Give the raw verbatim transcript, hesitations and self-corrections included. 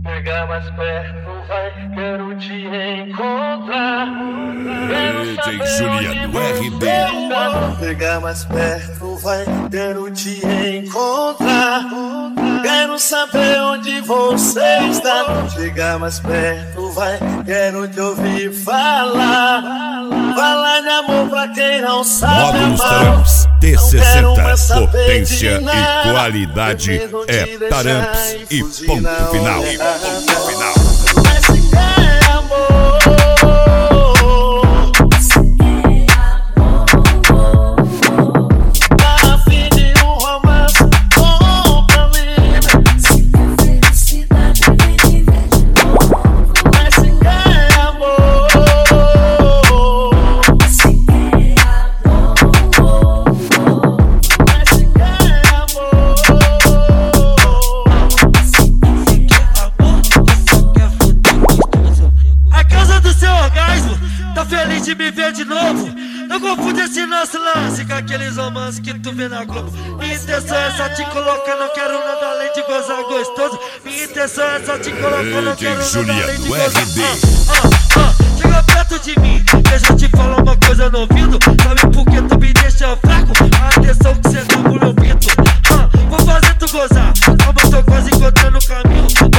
Chega mais perto, vai, quero te encontrar. D J Juliano R D. Chega mais perto, vai, quero te encontrar. Quero saber onde você está. Chega mais perto, vai, quero te ouvir falar. Falar de amor pra quem não sabe Módulos amar. Taramps T sessenta, potência e qualidade é Taramps e ponto final. E ponto final. Mas se quer amor, tá a fim de um romance bom pra mim. Se quer felicidade, vem viver de novo. Mas se quer amor, Se quer amor, mas se quer amor, A causa do seu orgasmo, tá feliz de me ver de novo? Não confunde esse nosso lance com aqueles romances que tu vê na Globo. Minha intenção é só te colocar, não quero nada além de gozar gostoso. Minha intenção é só te colocar, não quero nada além de gozar. Ah, ah, ah, chega perto de mim, deixa eu te falar uma coisa no ouvido. Sabe por que tu me deixa fraco? A atenção que cê dá pro meu pinto. Ah, vou fazer tu gozar, calma, tô quase encontrando o caminho.